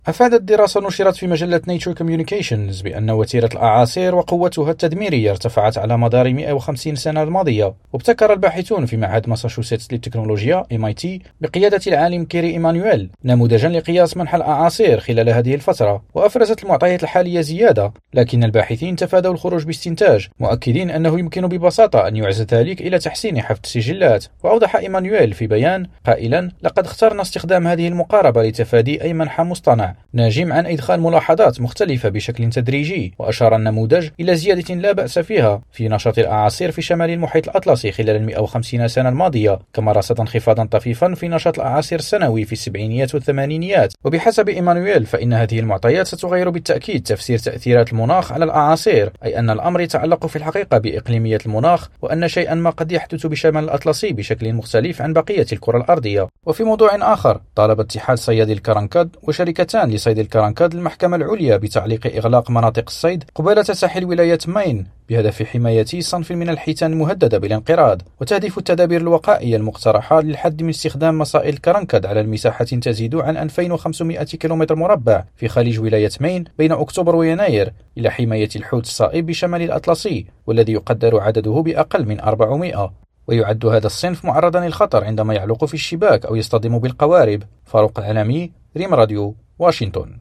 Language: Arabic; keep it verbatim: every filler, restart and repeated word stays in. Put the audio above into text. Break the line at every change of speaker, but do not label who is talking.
أفادت دراسة نشرت في مجلة نيتشر كوميونيكيشنز بأن وتيرة الأعاصير وقوتها التدميرية ارتفعت على مدار مئة وخمسين سنة الماضية. وابتكر الباحثون في معهد ماساتشوستس للتكنولوجيا إم آي تي بقيادة العالم كيري إيمانويل نموذجا لقياس منحى الأعاصير خلال هذه الفترة، وأفرزت المعطيات الحالية زيادة، لكن الباحثين تفادوا الخروج باستنتاج، مؤكدين أنه يمكن ببساطة أن يعزى ذلك إلى تحسين حفظ السجلات. وأوضح إيمانويل في بيان قائلا: لقد اخترنا استخدام هذه المقاربة لتفادي أي منحى مصطنع، ناجم عن إدخال ملاحظات مختلفة بشكل تدريجي. وأشار النموذج إلى زيادة لا بأس فيها في نشاط الأعاصير في شمال المحيط الأطلسي خلال المئة وخمسين سنة الماضية، كما رصد انخفاضا طفيفا في نشاط الأعاصير السنوي في السبعينيات والثمانينيات. وبحسب إيمانويل فإن هذه المعطيات ستغير بالتأكيد تفسير تأثيرات المناخ على الأعاصير، أي أن الأمر يتعلق في الحقيقة بإقليمية المناخ، وأن شيئا ما قد يحدث بشمال الأطلسي بشكل مختلف عن بقية الكرة الأرضية. وفي موضوع آخر، طالب اتحاد صيادي الكرنكد وشركتان لصيد الكرنكد المحكمة العليا بتعليق إغلاق مناطق الصيد قبالة ساحل ولاية مين بهدف حماية صنف من الحيتان المهددة بالانقراض. وتهدف التدابير الوقائية المقترحة للحد من استخدام مصائد الكرنكد على المساحة تزيد عن ألفين وخمسمئة كيلومتر مربع في خليج ولاية مين بين أكتوبر ويناير إلى حماية الحوت الصائب بشمال الأطلسي، والذي يقدر عدده بأقل من أربعمئة. ويعد هذا الصنف معرضا للخطر عندما يعلق في الشباك أو يصطدم بالقوارب. فاروق العلمي، ريم راديو، واشنطن.